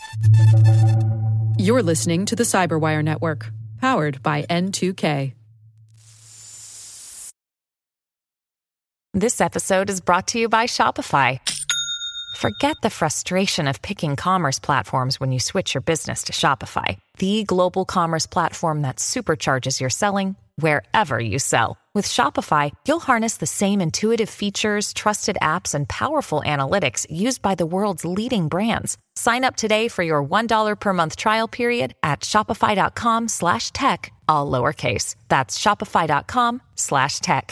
You're listening to the Cyberwire Network, powered by N2K. This episode is brought to you by Shopify. Forget the frustration of picking commerce platforms when you switch your business to Shopify, the global commerce platform that supercharges your selling wherever you sell. With Shopify, you'll harness the same intuitive features, trusted apps, and powerful analytics used by the world's leading brands. Sign up today for your $1 per month trial period at shopify.com/tech, all lowercase. That's shopify.com/tech.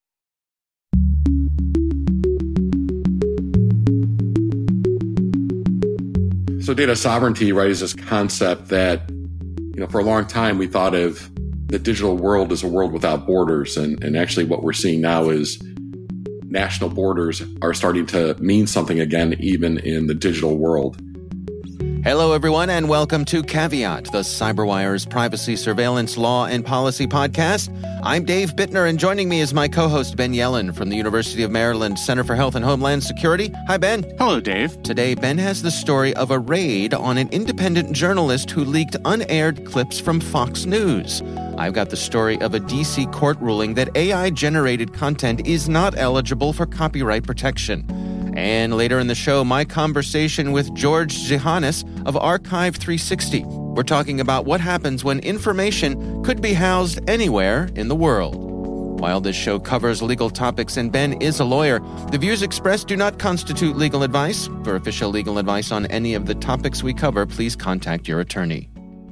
So data sovereignty, right, is this concept that, for a long time we thought of the digital world as a world without borders. And actually what we're seeing now is national borders are starting to mean something again, even in the digital world. Hello, everyone, and welcome to Caveat, the CyberWire's privacy, surveillance, law, and policy podcast. I'm Dave Bittner, and joining me is my co-host, Ben Yellen, from the University of Maryland Center for Health and Homeland Security. Hi, Ben. Hello, Dave. Today, Ben has the story of a raid on an independent journalist who leaked unaired clips from Fox News. I've got the story of a D.C. court ruling that AI-generated content is not eligible for copyright protection. And later in the show, my conversation with George Zihanis of Archive 360. We're talking about what happens when information could be housed anywhere in the world. While this show covers legal topics and Ben is a lawyer, the views expressed do not constitute legal advice. For official legal advice on any of the topics we cover, please contact your attorney.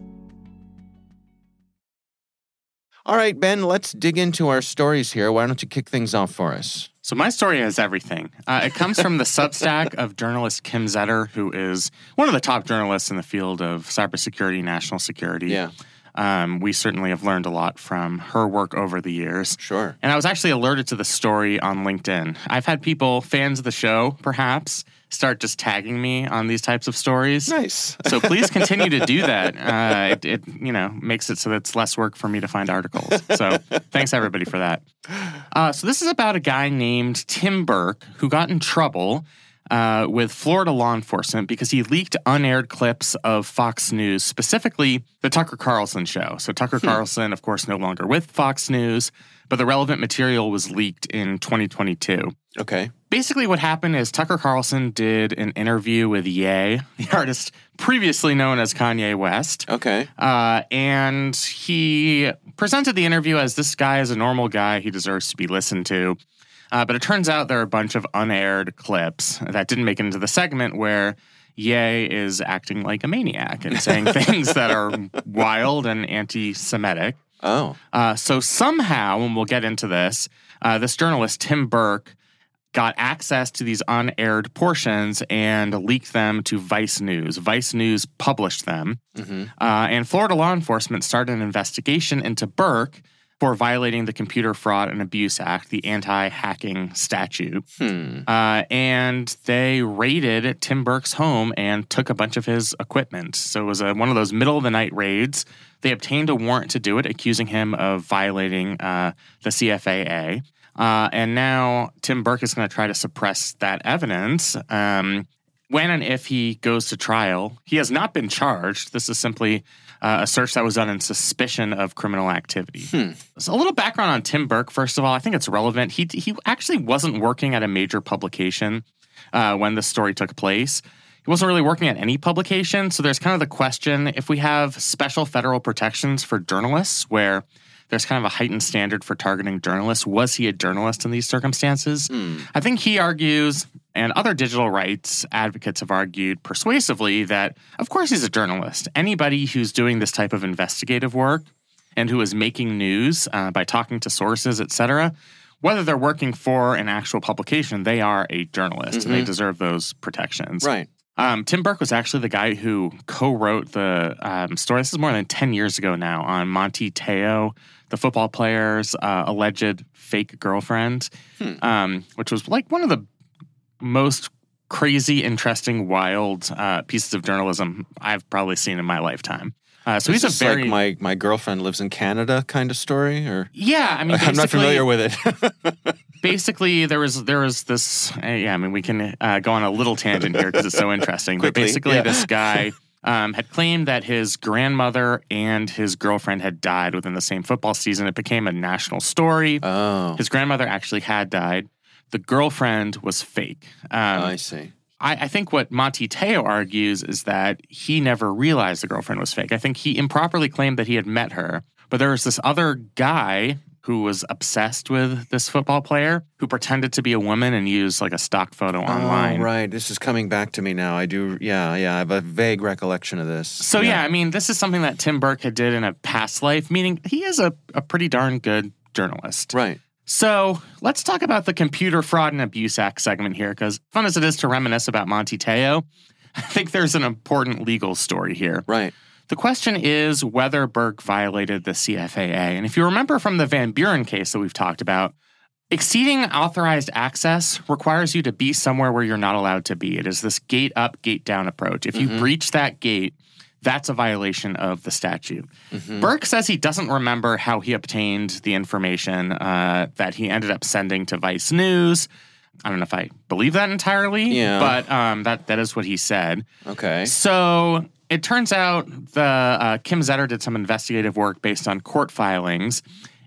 All right, Ben, let's dig into our stories here. Why don't you kick things off for us? So my story has everything. It comes from the Substack of journalist Kim Zetter, who is one of the top journalists in the field of cybersecurity, national security. Yeah. We certainly have learned a lot from her work over the years. Sure. And I was actually alerted to the story on LinkedIn. I've had people, fans of the show, perhaps, start just tagging me on these types of stories. Nice. So please continue to do that. It makes it so that it's less work for me to find articles. So thanks, everybody, for that. So this is about a guy named Tim Burke who got in trouble with Florida law enforcement because he leaked unaired clips of Fox News, specifically the Tucker Carlson show. So Tucker Carlson, of course, no longer with Fox News, but the relevant material was leaked in 2022. Okay. Basically what happened is Tucker Carlson did an interview with Ye, the artist previously known as Kanye West. Okay. And he presented the interview as this guy is a normal guy. He deserves to be listened to. But it turns out there are a bunch of unaired clips that didn't make it into the segment where Ye is acting like a maniac and saying things that are wild and anti-Semitic. Oh. So somehow, and we'll get into this, this journalist, Tim Burke, got access to these unaired portions and leaked them to Vice News. Vice News published them. Mm-hmm. And Florida law enforcement started an investigation into Burke for violating the Computer Fraud and Abuse Act, the anti-hacking statute. And they raided Tim Burke's home and took a bunch of his equipment. So it was one of those middle-of-the-night raids. They obtained a warrant to do it, accusing him of violating the CFAA. And now Tim Burke is going to try to suppress that evidence. When and if he goes to trial, he has not been charged. This is simply a search that was done in suspicion of criminal activity. So a little background on Tim Burke, first of all. I think it's relevant. He actually wasn't working at a major publication when this story took place. He wasn't really working at any publication. So there's kind of the question, if we have special federal protections for journalists where there's kind of a heightened standard for targeting journalists. Was he a journalist in these circumstances? I think he argues, and other digital rights advocates have argued persuasively that, of course, he's a journalist. Anybody who's doing this type of investigative work and who is making news by talking to sources, et cetera, whether they're working for an actual publication, they are a journalist, and they deserve those protections. Right. Tim Burke was actually the guy who co-wrote the story. This is more than 10 years ago now on Monty Teo, the football player's alleged fake girlfriend, which was like one of the most crazy, interesting, wild pieces of journalism I've probably seen in my lifetime. So he's a very like my girlfriend lives in Canada kind of story, or yeah. I mean, I'm not familiar with it. Basically, there was this. We can go on a little tangent here because it's so interesting. Quickly, but basically, this guy had claimed that his grandmother and his girlfriend had died within the same football season. It became a national story. Oh. His grandmother actually had died. The girlfriend was fake. I see. I think what Monty Teo argues is that he never realized the girlfriend was fake. I think he improperly claimed that he had met her, but there was this other guy who was obsessed with this football player who pretended to be a woman and used like a stock photo online. Oh, right. This is coming back to me now. I do. Yeah. I have a vague recollection of this. So, I mean, this is something that Tim Burke had did in a past life, meaning he is a pretty darn good journalist. Right. So let's talk about the Computer Fraud and Abuse Act segment here, because fun as it is to reminisce about Monty Teo, I think there's an important legal story here. Right. The question is whether Burke violated the CFAA. And if you remember from the Van Buren case that we've talked about, exceeding authorized access requires you to be somewhere where you're not allowed to be. It is this gate up, gate down approach. If you breach that gate, that's a violation of the statute. Burke says he doesn't remember how he obtained the information that he ended up sending to Vice News. I don't know if I believe that entirely, but that is what he said. Okay. So it turns out the Kim Zetter did some investigative work based on court filings,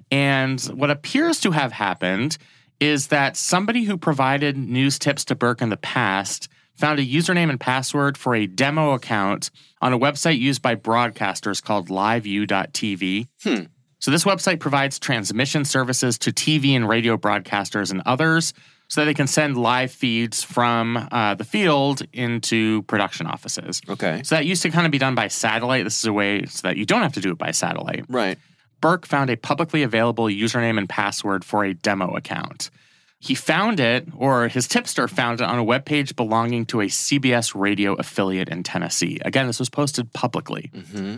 and what appears to have happened is that somebody who provided news tips to Burke in the past found a username and password for a demo account on a website used by broadcasters called liveview.tv. So this website provides transmission services to TV and radio broadcasters and others so that they can send live feeds from the field into production offices. Okay. So that used to kind of be done by satellite. This is a way so that you don't have to do it by satellite. Right. Burke found a publicly available username and password for a demo account. He found it, or his tipster found it, on a webpage belonging to a CBS radio affiliate in Tennessee. Again, this was posted publicly.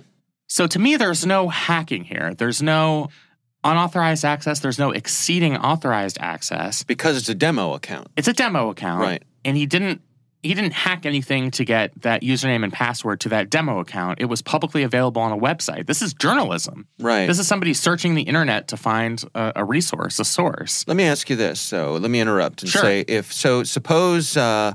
So to me, there's no hacking here. There's no unauthorized access. There's no exceeding authorized access. Because it's a demo account. It's a demo account. Right. And he didn't hack anything to get that username and password to that demo account. It was publicly available on a website. This is journalism. Right. This is somebody searching the internet to find a resource, a source. Let me ask you this. So let me interrupt and Sure. say, suppose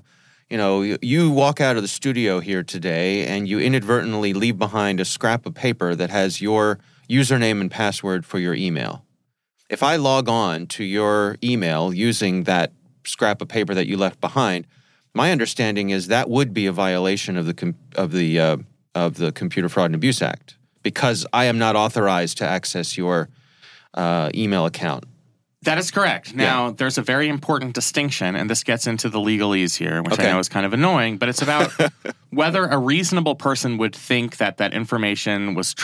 you walk out of the studio here today and you inadvertently leave behind a scrap of paper that has your username and password for your email. If I log on to your email using that scrap of paper that you left behind, my understanding is that would be a violation of the Computer Fraud and Abuse Act because I am not authorized to access your email account. That is correct. Now, there's a very important distinction, and this gets into the legalese here, which I know is kind of annoying, but it's about whether a reasonable person would think that that information was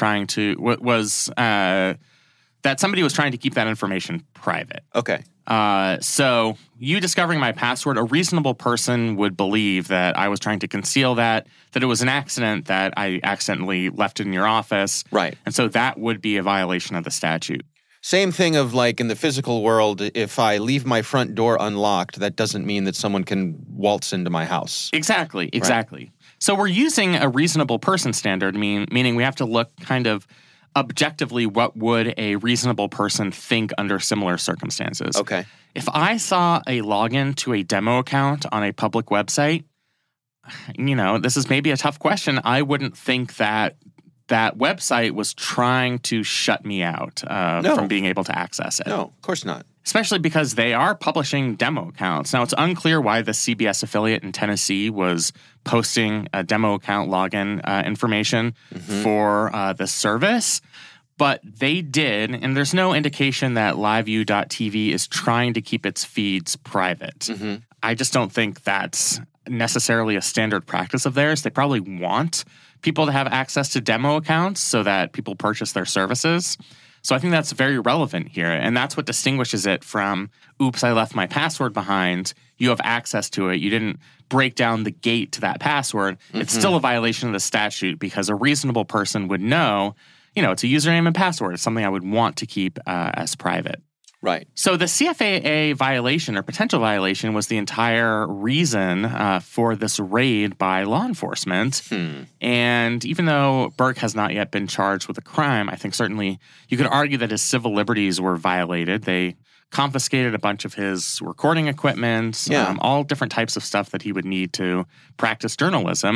that somebody was trying to keep that information private. Okay. So you discovering my password, a reasonable person would believe that I was trying to conceal that it was an accident, that I accidentally left it in your office. Right. And so that would be a violation of the statute. Same thing of like in the physical world, if I leave my front door unlocked, that doesn't mean that someone can waltz into my house. Exactly. Right. So we're using a reasonable person standard, meaning we have to look kind of objectively what would a reasonable person think under similar circumstances. Okay. If I saw a login to a demo account on a public website, this is maybe a tough question. I wouldn't think that that website was trying to shut me out from being able to access it. No, of course not. Especially because they are publishing demo accounts. Now, it's unclear why the CBS affiliate in Tennessee was posting a demo account login information for the service, but they did, and there's no indication that LiveView.tv is trying to keep its feeds private. I just don't think that's necessarily a standard practice of theirs. They probably want people to have access to demo accounts so that people purchase their services. So I think that's very relevant here, and that's what distinguishes it from, oops, I left my password behind. You have access to it. You didn't break down the gate to that password. It's still a violation of the statute because a reasonable person would know, it's a username and password. It's something I would want to keep as private. Right. So the CFAA violation or potential violation was the entire reason for this raid by law enforcement. And even though Burke has not yet been charged with a crime, I think certainly you could argue that his civil liberties were violated. They confiscated a bunch of his recording equipment, all different types of stuff that he would need to practice journalism.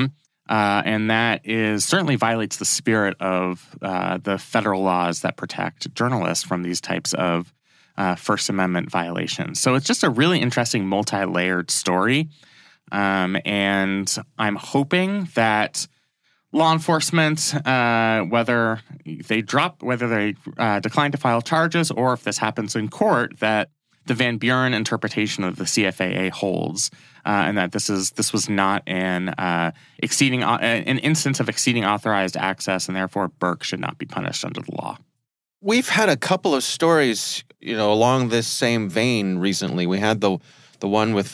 And that certainly violates the spirit of the federal laws that protect journalists from these types of First Amendment violations. So it's just a really interesting multi-layered story. And I'm hoping that law enforcement, whether they decline to file charges or if this happens in court, that the Van Buren interpretation of the CFAA holds, and that this was not an instance of exceeding authorized access, and therefore Burke should not be punished under the law. We've had a couple of stories, along this same vein recently. We had the one with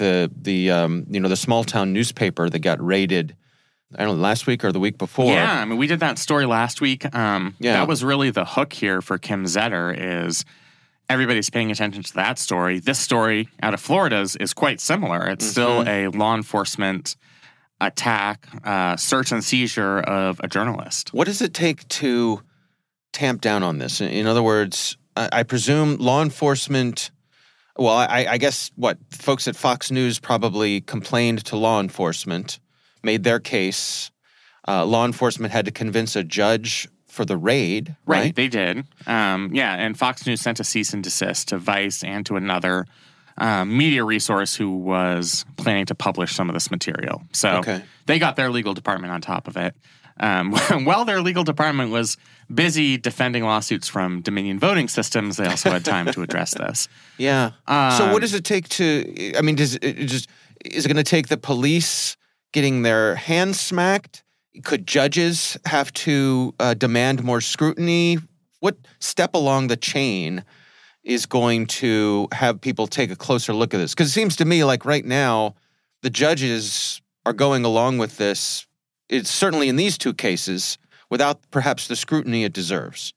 the small town newspaper that got raided. I don't know, last week or the week before. Yeah, I mean, we did that story last week. That was really the hook here for Kim Zetter is everybody's paying attention to that story. This story out of Florida is quite similar. It's still a law enforcement attack, search and seizure of a journalist. What does it take to tamp down on this? In other words, I presume law enforcement, well, I guess folks at Fox News probably complained to law enforcement, made their case. Law enforcement had to convince a judge for the raid, right? They did. And Fox News sent a cease and desist to Vice and to another media resource who was planning to publish some of this material. So they got their legal department on top of it. While their legal department was busy defending lawsuits from Dominion voting systems, they also had time to address this. Yeah. So what does it take to, I mean, is it going to take the police getting their hands smacked? Could judges have to demand more scrutiny? What step along the chain is going to have people take a closer look at this? Because it seems to me like right now, the judges are going along with this, it's certainly in these two cases, without perhaps the scrutiny it deserves.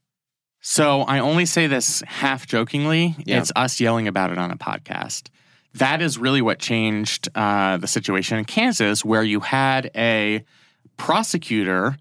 So I only say this half jokingly. Yeah. It's us yelling about it on a podcast. That is really what changed the situation in Kansas, where you had a prosecutor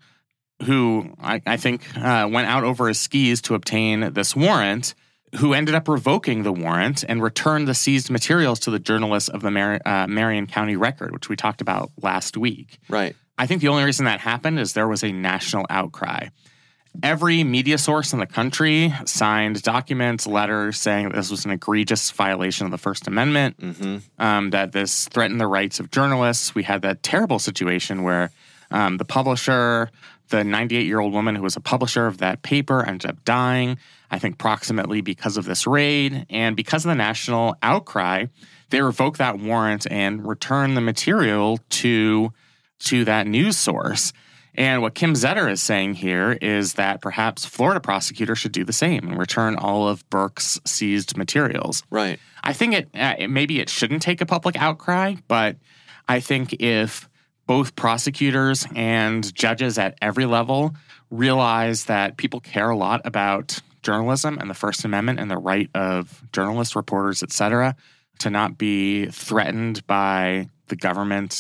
who I think went out over his skis to obtain this warrant, who ended up revoking the warrant and returned the seized materials to the journalists of the Marion County Record, which we talked about last week. Right. I think the only reason that happened is there was a national outcry. Every media source in the country signed documents, letters saying that this was an egregious violation of the First Amendment, that this threatened the rights of journalists. We had that terrible situation where the publisher, the 98-year-old woman who was a publisher of that paper, ended up dying, I think proximately because of this raid. And because of the national outcry, they revoked that warrant and returned the material to that news source. And what Kim Zetter is saying here is that perhaps Florida prosecutors should do the same and return all of Burke's seized materials. Right. I think maybe it shouldn't take a public outcry, but I think if both prosecutors and judges at every level realize that people care a lot about journalism and the First Amendment and the right of journalists, reporters, et cetera, to not be threatened by the government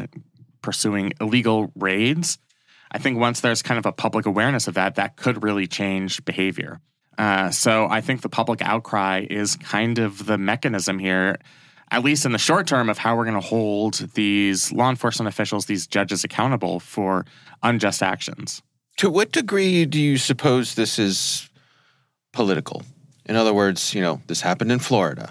pursuing illegal raids, I think once there's kind of a public awareness of that, that could really change behavior. So I think the public outcry is kind of the mechanism here, at least in the short term, of how we're going to hold these law enforcement officials, these judges accountable for unjust actions. To what degree do you suppose this is political? In other words, this happened in Florida.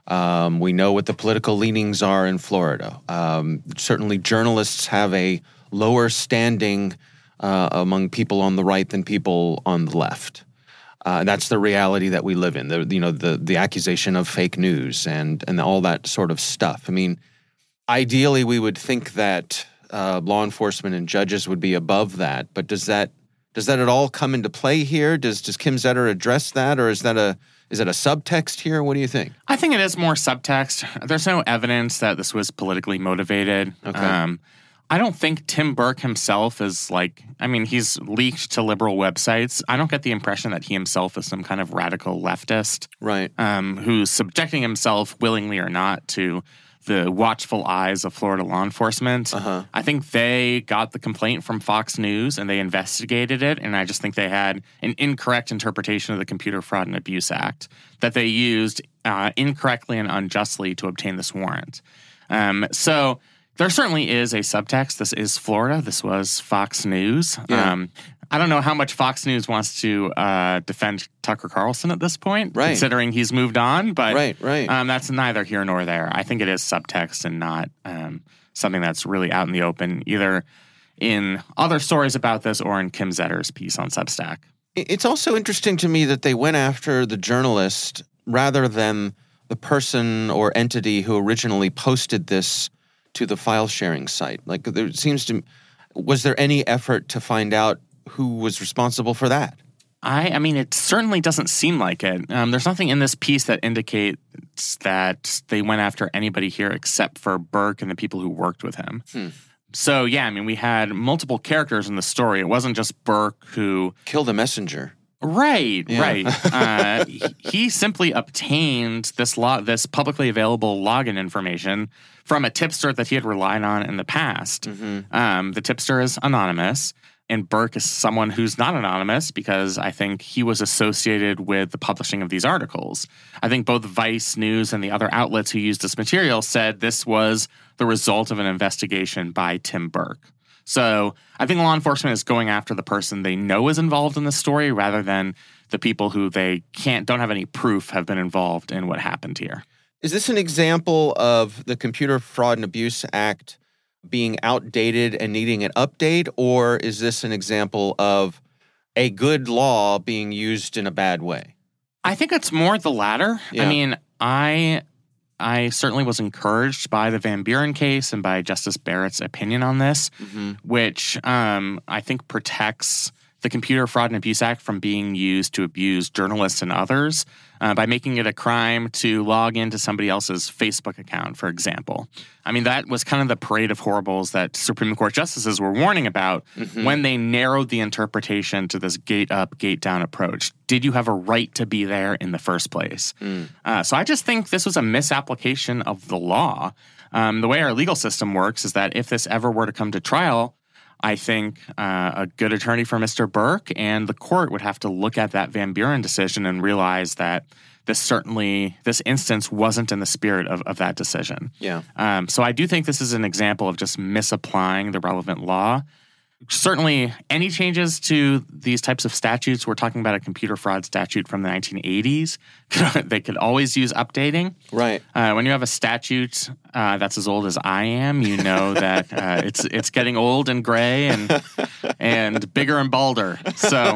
We know what the political leanings are in Florida. Certainly journalists have a lower standing among people on the right than people on the left. That's the reality that we live in. The accusation of fake news and all that sort of stuff. I mean, ideally we would think that law enforcement and judges would be above that, but does that at all come into play here? Does Kim Zetter address that, or is that a subtext here? What do you think? I think it is more subtext. There's no evidence that this was politically motivated. Okay. I don't think Tim Burke himself is he's leaked to liberal websites. I don't get the impression that he himself is some kind of radical leftist. Right. Who's subjecting himself willingly or not to the watchful eyes of Florida law enforcement. I think they got the complaint from Fox News and they investigated it, and I just think they had an incorrect interpretation of the Computer Fraud and Abuse Act that they used incorrectly and unjustly to obtain this warrant. So There certainly is a subtext. This is Florida. This was Fox News. Yeah. I don't know how much Fox News wants to defend Tucker Carlson at this point, considering he's moved on. But that's neither here nor there. I think it is subtext and not something that's really out in the open, either in other stories about this or in Kim Zetter's piece on Substack. It's also interesting to me that they went after the journalist rather than the person or entity who originally posted this to the file sharing site. Like, was there any effort to find out who was responsible for that? I mean, it certainly doesn't seem like it. There's nothing in this piece that indicates that they went after anybody here except for Burke and the people who worked with him. So, yeah, I mean, we had multiple characters in the story. It wasn't just Burke who killed a messenger. Right. He simply obtained this publicly available login information from a tipster that he had relied on in the past. The tipster is anonymous, and Burke is someone who's not anonymous because I think he was associated with the publishing of these articles. I think both Vice News and the other outlets who used this material said this was the result of an investigation by Tim Burke. So I think law enforcement is going after the person they know is involved in the story rather than the people who they don't have any proof have been involved in what happened here. Is this an example of the Computer Fraud and Abuse Act being outdated and needing an update, or is this an example of a good law being used in a bad way? I think it's more the latter. Yeah. I mean, I certainly was encouraged by the Van Buren case and by Justice Barrett's opinion on this, which I think protects the Computer Fraud and Abuse Act from being used to abuse journalists and others by making it a crime to log into somebody else's Facebook account, for example. I mean, that was kind of the parade of horribles that Supreme Court justices were warning about when they narrowed the interpretation to this gate up, gate down approach. Did you have a right to be there in the first place? So I just think this was a misapplication of the law. The way our legal system works is that if this ever were to come to trial, I think a good attorney for Mr. Burke and the court would have to look at that Van Buren decision and realize that this instance wasn't in the spirit of that decision. Yeah. So I do think this is an example of just misapplying the relevant law. Certainly, any changes to these types of statutes, we're talking about a computer fraud statute from the 1980s, they could always use updating. Right. When you have a statute that's as old as I am, you know that it's getting old and gray and bigger and balder. So,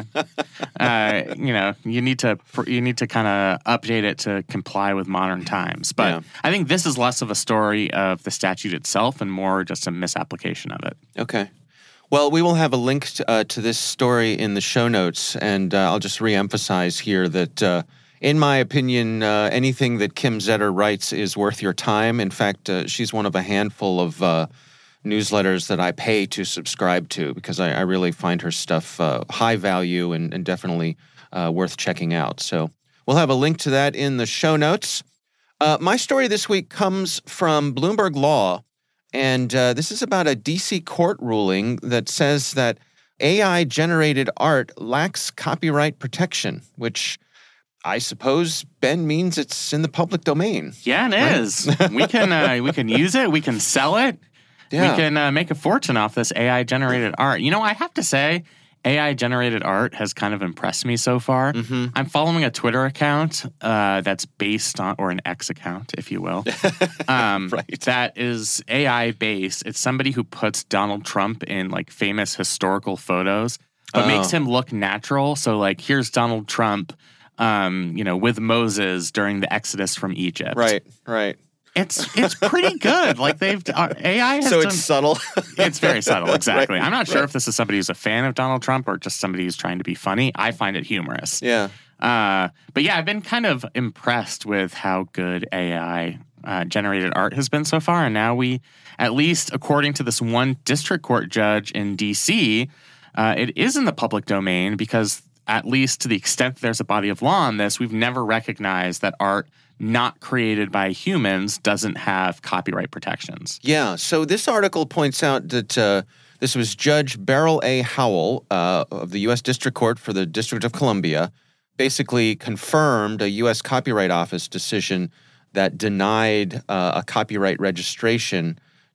you need to kind of update it to comply with modern times. But I think this is less of a story of the statute itself and more just a misapplication of it. Okay. Well, we will have a link to this story in the show notes, and I'll just reemphasize here that, in my opinion, anything that Kim Zetter writes is worth your time. In fact, she's one of a handful of newsletters that I pay to subscribe to because I really find her stuff high value and definitely worth checking out. So we'll have a link to that in the show notes. My story this week comes from Bloomberg Law. And this is about a D.C. court ruling that says that AI-generated art lacks copyright protection, which I suppose, Ben, means it's in the public domain. Yeah, it is. We can use it. We can sell it. Yeah. We can make a fortune off this AI-generated art. You know, I have to say, AI-generated art has kind of impressed me so far. I'm following a Twitter account that's based on, or an X account, if you will, that is AI-based. It's somebody who puts Donald Trump in, like, famous historical photos, but makes him look natural. So, like, here's Donald Trump, with Moses during the Exodus from Egypt. Right. It's pretty good. Like AI has so it's subtle. It's very subtle, exactly. Right, I'm not sure if this is somebody who's a fan of Donald Trump or just somebody who's trying to be funny. I find it humorous. Yeah. But yeah, I've been kind of impressed with how good AI generated art has been so far. And now we, at least according to this one district court judge in D.C., it is in the public domain because at least to the extent that there's a body of law on this, we've never recognized that art not created by humans doesn't have copyright protections. Yeah, so this article points out that this was Judge Beryl A. Howell of the U.S. District Court for the District of Columbia, basically confirmed a U.S. Copyright Office decision that denied a copyright registration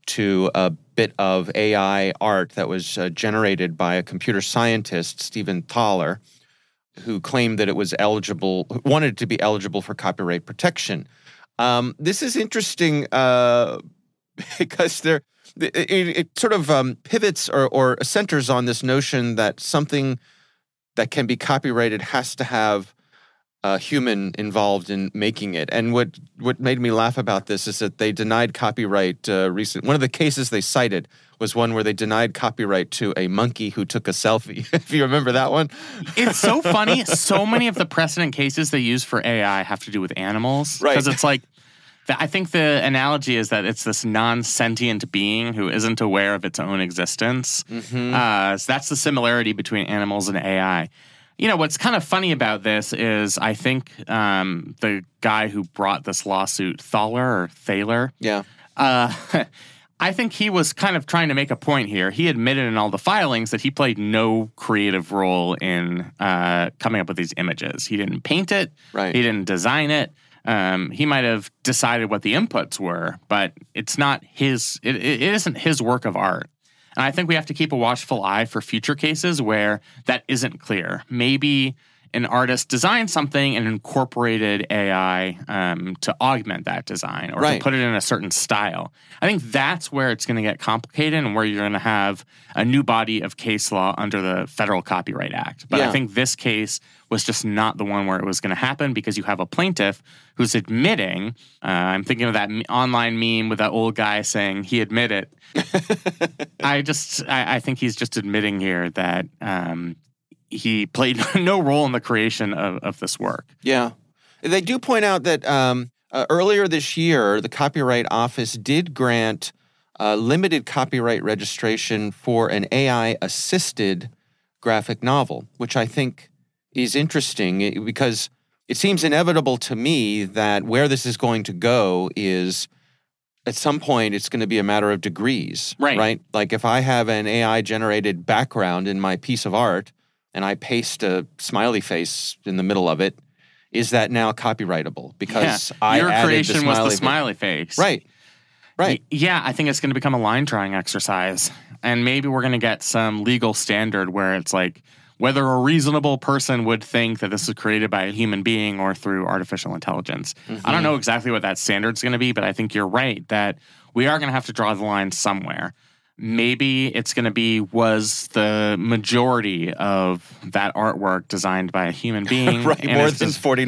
to a bit of AI art that was generated by a computer scientist, Stephen Thaler, who claimed that it was wanted to be eligible for copyright protection. This is interesting because it sort of pivots or centers on this notion that something that can be copyrighted has to have a human involved in making it. And what made me laugh about this is that they denied copyright one of the cases they cited was one where they denied copyright to a monkey who took a selfie. If you remember that one. It's so funny. So many of the precedent cases they use for AI have to do with animals. Right. Because it's like, I think the analogy is that it's this non-sentient being who isn't aware of its own existence. So that's the similarity between animals and AI. You know, what's kind of funny about this is I think the guy who brought this lawsuit, Thaler, Yeah. I think he was kind of trying to make a point here. He admitted in all the filings that he played no creative role in coming up with these images. He didn't paint it. Right. He didn't design it. He might have decided what the inputs were, but it's not his. It isn't his work of art. And I think we have to keep a watchful eye for future cases where that isn't clear. Maybe an artist designed something and incorporated AI to augment that design or to put it in a certain style. I think that's where it's going to get complicated and where you're going to have a new body of case law under the Federal Copyright Act. But I think this case was just not the one where it was going to happen because you have a plaintiff who's admitting, I'm thinking of that online meme with that old guy saying he admitted. I think he's just admitting here that he played no role in the creation of this work. Yeah. They do point out that earlier this year, the Copyright Office did grant limited copyright registration for an AI-assisted graphic novel, which I think is interesting because it seems inevitable to me that where this is going to go is at some point it's going to be a matter of degrees, right? Like if I have an AI-generated background in my piece of art and I paste a smiley face in the middle of it, is that now copyrightable? Because your added creation was the smiley face. Right. Yeah, I think it's going to become a line drawing exercise. And maybe we're going to get some legal standard where it's like whether a reasonable person would think that this was created by a human being or through artificial intelligence. I don't know exactly what that standard's going to be, but I think you're right that we are going to have to draw the line somewhere. Maybe it's going to be, was the majority of that artwork designed by a human being? Right, more than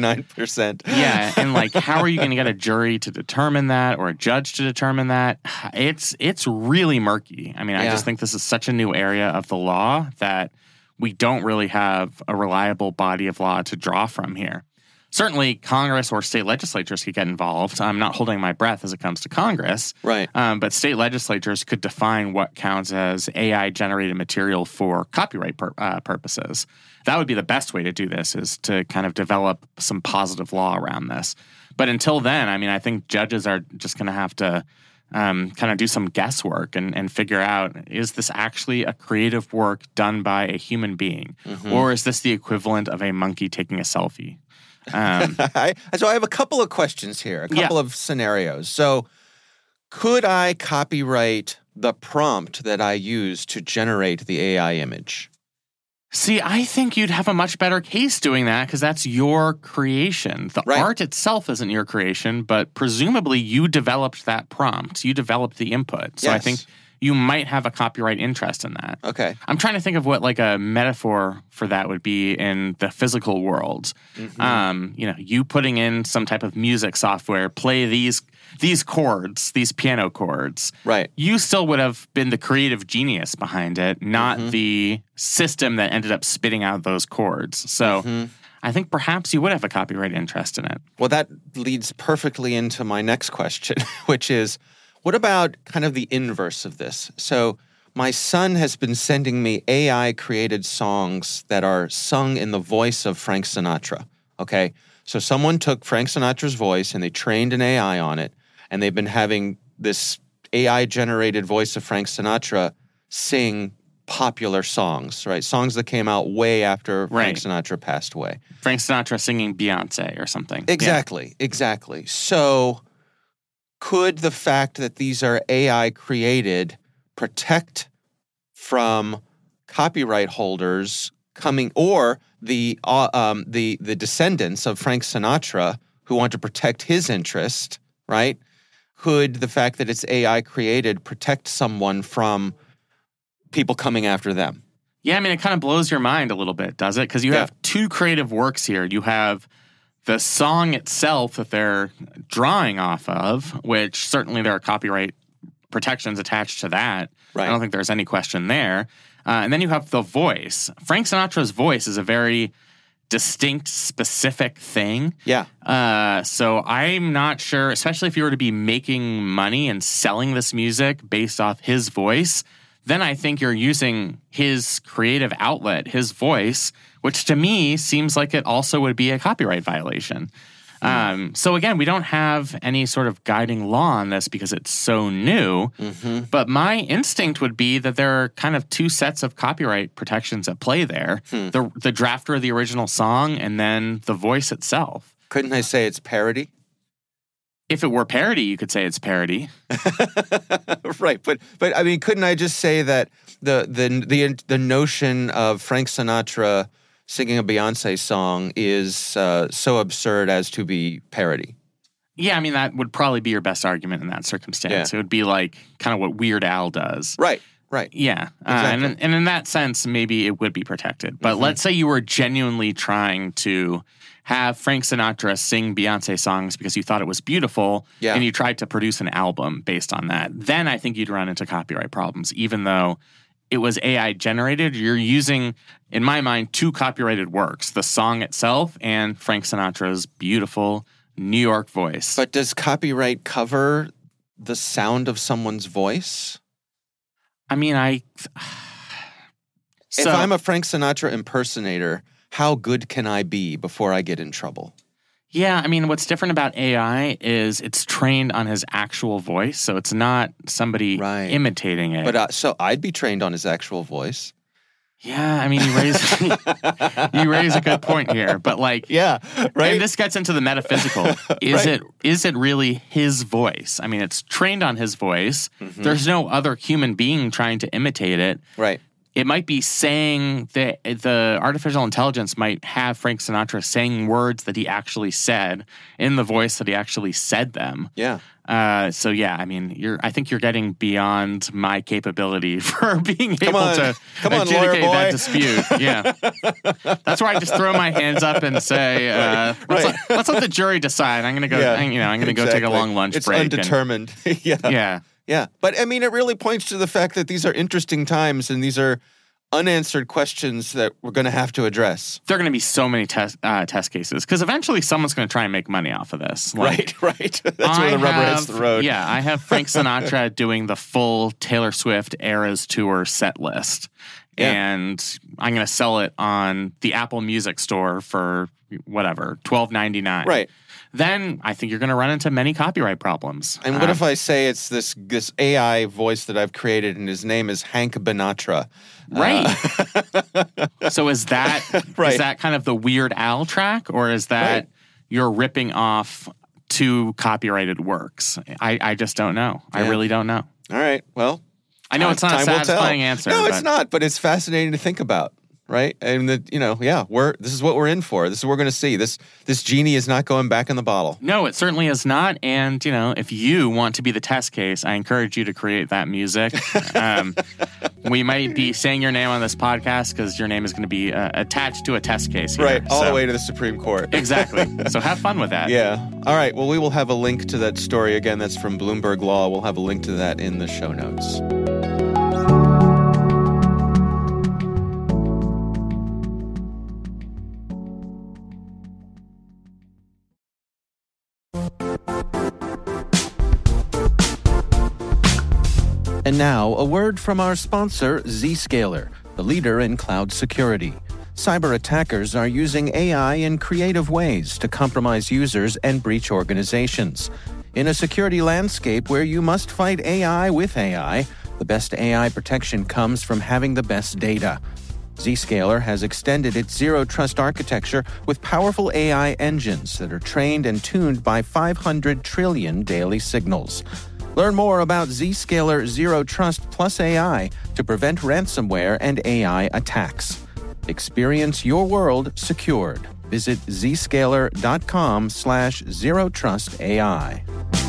49%. Yeah, and like, how are you going to get a jury to determine that or a judge to determine that? It's really murky. I mean, I just think this is such a new area of the law that we don't really have a reliable body of law to draw from here. Certainly, Congress or state legislatures could get involved. I'm not holding my breath as it comes to Congress. Right. But state legislatures could define what counts as AI-generated material for copyright purposes. That would be the best way to do this, is to kind of develop some positive law around this. But until then, I mean, I think judges are just going to have to kind of do some guesswork and figure out, is this actually a creative work done by a human being? Or is this the equivalent of a monkey taking a selfie? So I have a couple of questions here, a couple of scenarios. So could I copyright the prompt that I use to generate the AI image? See, I think you'd have a much better case doing that because that's your creation. The art itself isn't your creation, but presumably you developed that prompt. You developed the input. So I think you might have a copyright interest in that. Okay. I'm trying to think of what like a metaphor for that would be in the physical world. You putting in some type of music software, play these chords, these piano chords. Right. You still would have been the creative genius behind it, not the system that ended up spitting out those chords. So I think perhaps you would have a copyright interest in it. Well, that leads perfectly into my next question, which is, what about kind of the inverse of this? So my son has been sending me AI-created songs that are sung in the voice of Frank Sinatra, okay? So someone took Frank Sinatra's voice and they trained an AI on it, and they've been having this AI-generated voice of Frank Sinatra sing popular songs, right? Songs that came out way after Frank Sinatra passed away. Frank Sinatra singing Beyonce or something. Exactly. So could the fact that these are AI created protect from copyright holders coming, or the descendants of Frank Sinatra who want to protect his interest, right? Could the fact that it's AI created protect someone from people coming after them? Yeah, I mean, it kind of blows your mind a little bit, does it? Because you have two creative works here. You have the song itself that they're drawing off of, which certainly there are copyright protections attached to that. Right. I don't think there's any question there. And then you have the voice. Frank Sinatra's voice is a very distinct, specific thing. Yeah. So I'm not sure, especially if you were to be making money and selling this music based off his voice, then I think you're using his creative outlet, his voice, which to me seems like it also would be a copyright violation. So again, we don't have any sort of guiding law on this because it's so new. But my instinct would be that there are kind of two sets of copyright protections at play there. The drafter of the original song and then the voice itself. Couldn't I say it's parody? If it were parody, you could say it's parody. Right. But I mean, couldn't I just say that the notion of Frank Sinatra singing a Beyonce song is so absurd as to be parody? Yeah, I mean, that would probably be your best argument in that circumstance. Yeah. It would be like kind of what Weird Al does. Right. Yeah. Exactly. And in that sense, maybe it would be protected. But let's say you were genuinely trying to have Frank Sinatra sing Beyonce songs because you thought it was beautiful, and you tried to produce an album based on that. Then I think you'd run into copyright problems, even though it was AI generated. You're using, in my mind, two copyrighted works, the song itself and Frank Sinatra's beautiful New York voice. But does copyright cover the sound of someone's voice? I mean, if I'm a Frank Sinatra impersonator, how good can I be before I get in trouble? Yeah, I mean, what's different about AI is it's trained on his actual voice, so it's not somebody imitating it. But so I'd be trained on his actual voice. Yeah, I mean, you raise a good point here, but like, yeah, right. And this gets into the metaphysical. Is it really his voice? I mean, it's trained on his voice. There's no other human being trying to imitate it. Right. It might be saying that the artificial intelligence might have Frank Sinatra saying words that he actually said in the voice that he actually said them. Yeah. So yeah, I mean, I think you're getting beyond my capability for being able to adjudicate that dispute. Yeah. That's where I just throw my hands up and say, let's let the jury decide. I'm going to go, I'm going to go take a long lunch break. It's undetermined. Yeah. But I mean, it really points to the fact that these are interesting times and these are unanswered questions that we're going to have to address. There are going to be so many test cases because eventually someone's going to try and make money off of this. Right. That's where the rubber hits the road. Yeah, I have Frank Sinatra doing the full Taylor Swift Eras Tour set list. Yeah. And I'm going to sell it on the Apple Music Store for whatever, $12.99. Right. Then I think you're going to run into many copyright problems. And what if I say it's this AI voice that I've created and his name is Hank Sinatra? Right. So is that kind of the Weird Al track, or is that you're ripping off two copyrighted works? I just don't know. Yeah. I really don't know. All right. Well, I know it's not a satisfying answer. No, it's not, but it's fascinating to think about. Right? And this is what we're in for. This is what we're going to see. This genie is not going back in the bottle. No, it certainly is not. And, if you want to be the test case, I encourage you to create that music. We might be saying your name on this podcast because your name is going to be attached to a test case here. Right, all the way to the Supreme Court. Exactly. So have fun with that. Yeah. All right. Well, we will have a link to that story. Again, that's from Bloomberg Law. We'll have a link to that in the show notes. And now, a word from our sponsor, Zscaler, the leader in cloud security. Cyber attackers are using AI in creative ways to compromise users and breach organizations. In a security landscape where you must fight AI with AI, the best AI protection comes from having the best data. Zscaler has extended its zero trust architecture with powerful AI engines that are trained and tuned by 500 trillion daily signals. Learn more about Zscaler Zero Trust Plus AI to prevent ransomware and AI attacks. Experience your world secured. Visit zscaler.com/zerotrustai.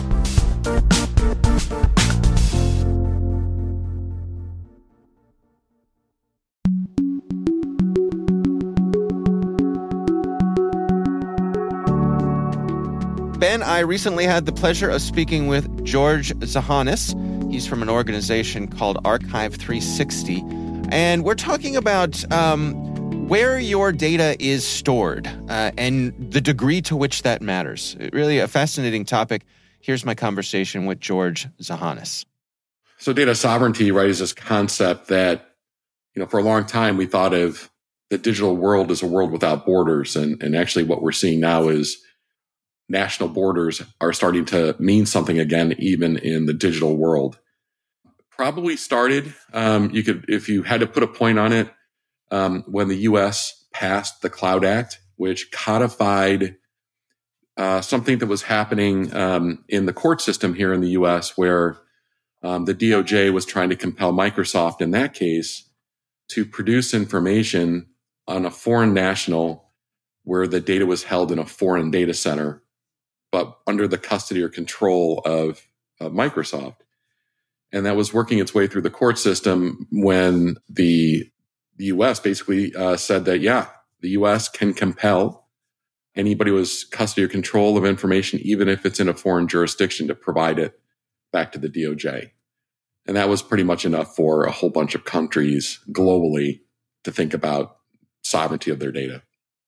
Ben, I recently had the pleasure of speaking with George Zahonis. He's from an organization called Archive 360. And we're talking about where your data is stored and the degree to which that matters. Really a fascinating topic. Here's my conversation with George Zahonis. So data sovereignty, right, is this concept that, for a long time we thought of the digital world as a world without borders. And actually what we're seeing now is national borders are starting to mean something again, even in the digital world. Probably started, if you had to put a point on it, when the U.S. passed the Cloud Act, which codified something that was happening in the court system here in the U.S., where the DOJ was trying to compel Microsoft in that case to produce information on a foreign national where the data was held in a foreign data center, but under the custody or control of Microsoft. And that was working its way through the court system when the U.S. basically said that, the U.S. can compel anybody who has custody or control of information, even if it's in a foreign jurisdiction, to provide it back to the DOJ. And that was pretty much enough for a whole bunch of countries globally to think about sovereignty of their data.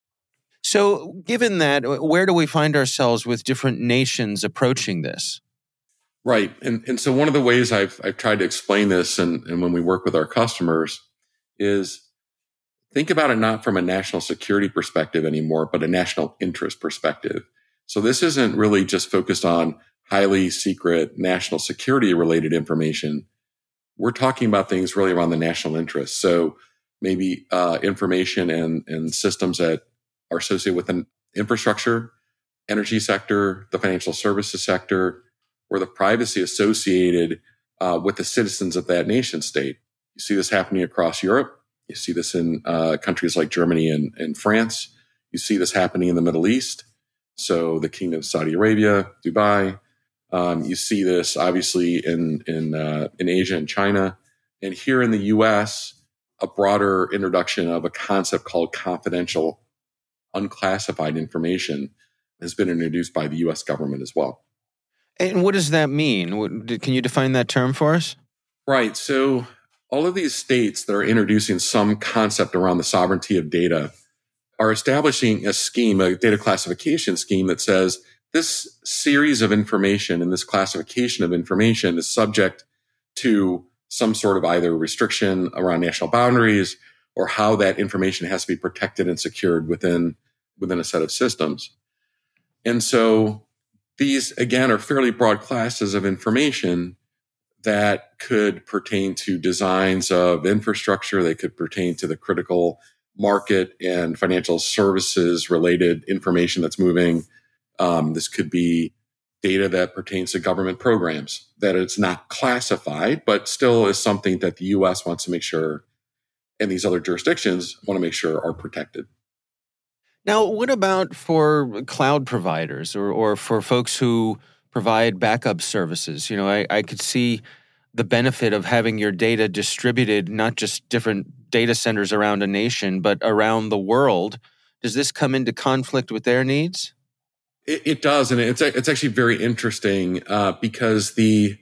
So given that, where do we find ourselves with different nations approaching this? Right. And so one of the ways I've tried to explain this and when we work with our customers is think about it not from a national security perspective anymore, but a national interest perspective. So this isn't really just focused on highly secret national security related information. We're talking about things really around the national interest. So maybe information and systems that are associated with an infrastructure, energy sector, the financial services sector, or the privacy associated with the citizens of that nation state. You see this happening across Europe. You see this in countries like Germany and France. You see this happening in the Middle East. So the Kingdom of Saudi Arabia, Dubai. You see this obviously in Asia and China. And here in the U.S., a broader introduction of a concept called confidential unclassified information has been introduced by the U.S. government as well. And what does that mean? Can you define that term for us? Right. So all of these states that are introducing some concept around the sovereignty of data are establishing a scheme, a data classification scheme that says this series of information and this classification of information is subject to some sort of either restriction around national boundaries or how that information has to be protected and secured within a set of systems. And so these, again, are fairly broad classes of information that could pertain to designs of infrastructure. They could pertain to the critical market and financial services related information that's moving. This could be data that pertains to government programs, that it's not classified, but still is something that the U.S. wants to make sure, and these other jurisdictions want to make sure are protected. Now, what about for cloud providers or for folks who provide backup services? I could see the benefit of having your data distributed, not just different data centers around a nation, but around the world. Does this come into conflict with their needs? It does, and it's actually very interesting because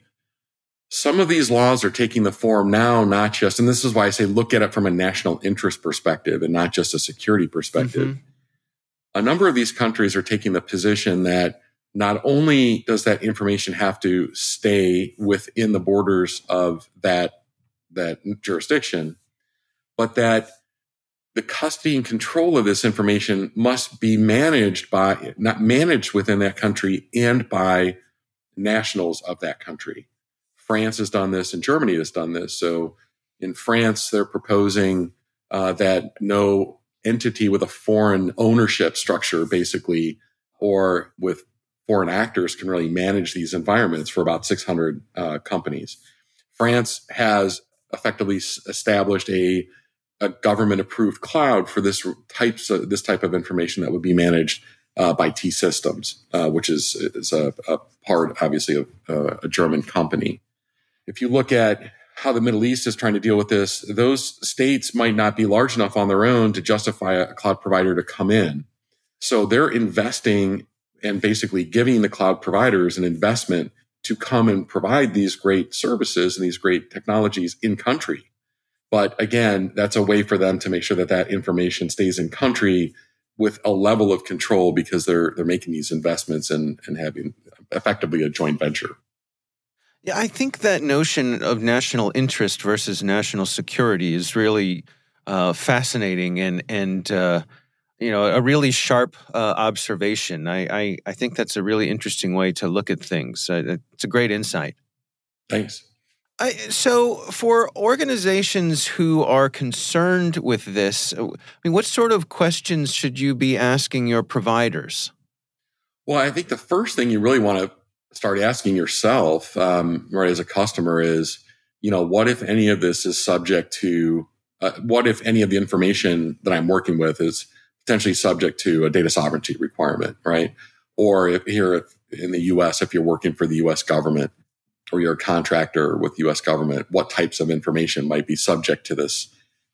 some of these laws are taking the form now, not just, and this is why I say look at it from a national interest perspective and not just a security perspective. Mm-hmm. A number of these countries are taking the position that not only does that information have to stay within the borders of that jurisdiction, but that the custody and control of this information must be managed within that country and by nationals of that country. France has done this and Germany has done this. So in France, they're proposing that no entity with a foreign ownership structure, basically, or with foreign actors can really manage these environments for about 600 companies. France has effectively established a government-approved cloud for this type of information that would be managed by T-Systems, which is a part, obviously, of a German company. If you look at how the Middle East is trying to deal with this, those states might not be large enough on their own to justify a cloud provider to come in. So they're investing and basically giving the cloud providers an investment to come and provide these great services and these great technologies in country. But again, that's a way for them to make sure that that information stays in country with a level of control, because they're making these investments and having effectively a joint venture. Yeah, I think that notion of national interest versus national security is really fascinating and a really sharp observation. I think that's a really interesting way to look at things. It's a great insight. Thanks. So for organizations who are concerned with this, what sort of questions should you be asking your providers? Well, I think the first thing you really want to start asking yourself, right, as a customer is, what if any of this is subject to, what if any of the information that I'm working with is potentially subject to a data sovereignty requirement, right? Or if in the U.S., if you're working for the U.S. government, or you're a contractor with the U.S. government, what types of information might be subject to this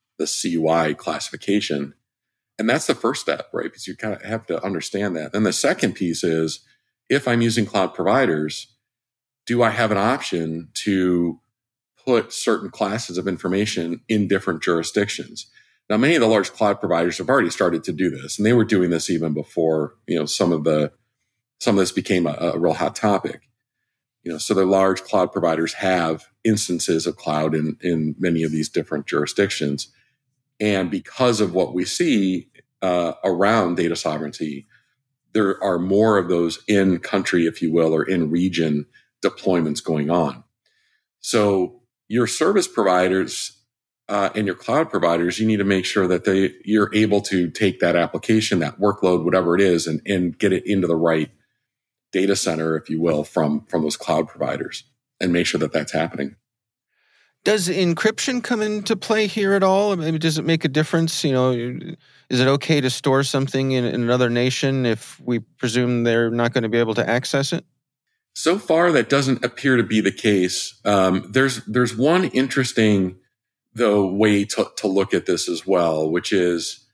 CUI classification? And that's the first step, right? Because you kind of have to understand that. And the second piece is, if I'm using cloud providers, do I have an option to put certain classes of information in different jurisdictions? Now, many of the large cloud providers have already started to do this, and they were doing this even before, some of this became a real hot topic. So the large cloud providers have instances of cloud in many of these different jurisdictions. And because of what we see around data sovereignty, there are more of those in country, if you will, or in region deployments going on. So your service providers and your cloud providers, you need to make sure that you're able to take that application, that workload, whatever it is, and get it into the right data center, if you will, from those cloud providers, and make sure that that's happening. Does encryption come into play here at all? I mean, does it make a difference? Is it okay to store something in another nation if we presume they're not going to be able to access it? So far, that doesn't appear to be the case. There's one interesting, though, way to look at this as well, which is,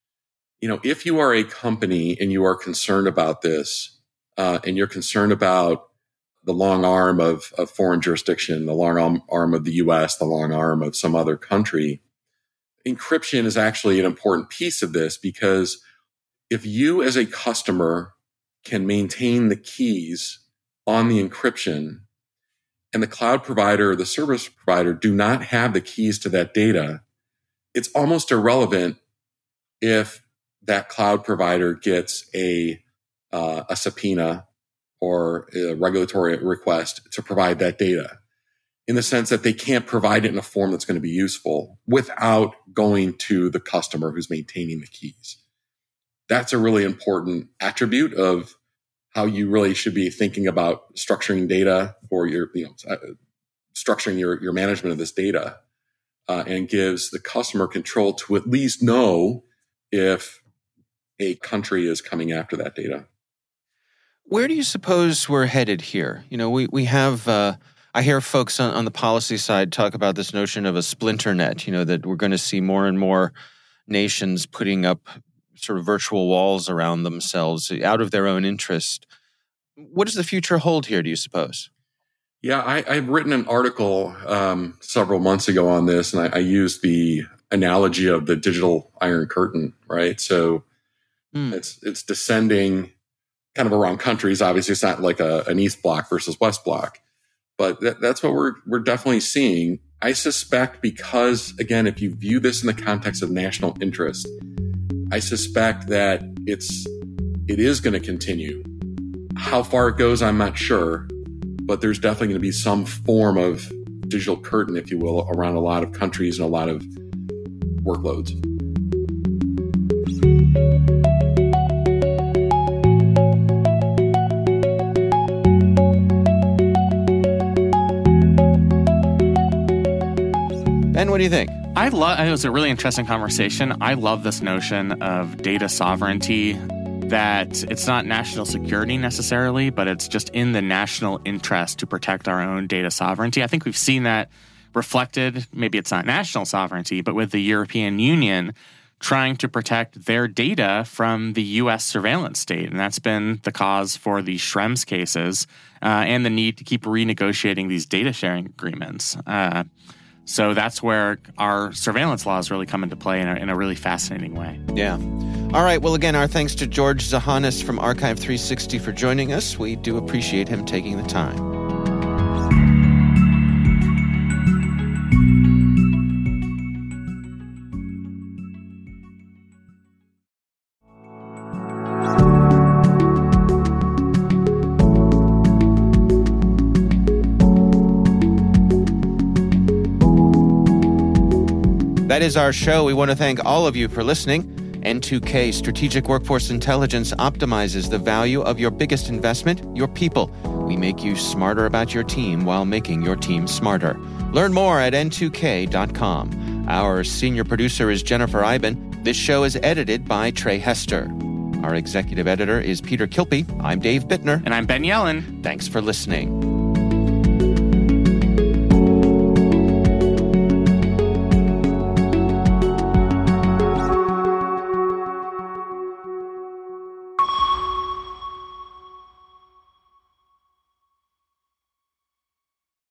if you are a company and you are concerned about this, and you're concerned about the long arm of foreign jurisdiction, the long arm of the U.S., the long arm of some other country, encryption is actually an important piece of this, because if you as a customer can maintain the keys on the encryption and the cloud provider or the service provider do not have the keys to that data, it's almost irrelevant if that cloud provider gets a subpoena or a regulatory request to provide that data, in the sense that they can't provide it in a form that's going to be useful without going to the customer who's maintaining the keys. That's a really important attribute of how you really should be thinking about structuring data, or structuring your management of this data, and gives the customer control to at least know if a country is coming after that data. Where do you suppose we're headed here? We have, I hear folks on the policy side talk about this notion of a splinter net, that we're going to see more and more nations putting up sort of virtual walls around themselves out of their own interest. What does the future hold here, do you suppose? Yeah, I've written an article several months ago on this, and I used the analogy of the digital Iron Curtain, right? So it's descending kind of around countries. Obviously, it's not like an East Bloc versus West Bloc, but that's what we're definitely seeing. I suspect because, again, if you view this in the context of national interest, I suspect that it is going to continue. How far it goes, I'm not sure, but there's definitely going to be some form of digital curtain, if you will, around a lot of countries and a lot of workloads. Ben, what do you think? It was a really interesting conversation. I love this notion of data sovereignty, that it's not national security necessarily, but it's just in the national interest to protect our own data sovereignty. I think we've seen that reflected, maybe it's not national sovereignty, but with the European Union trying to protect their data from the U.S. surveillance state. And that's been the cause for the Schrems cases and the need to keep renegotiating these data sharing agreements. So that's where our surveillance laws really come into play in a really fascinating way. Yeah. All right. Well, again, our thanks to George Zahanis from Archive 360 for joining us. We do appreciate him taking the time. That is our show. We want to thank all of you for listening. N2K Strategic Workforce Intelligence optimizes the value of your biggest investment, your people. We make you smarter about your team while making your team smarter. Learn more at n2k.com. Our senior producer is Jennifer Eiben. This show is edited by Trey Hester. Our executive editor is Peter Kilpie. I'm Dave Bittner. And I'm Ben Yellen. Thanks for listening.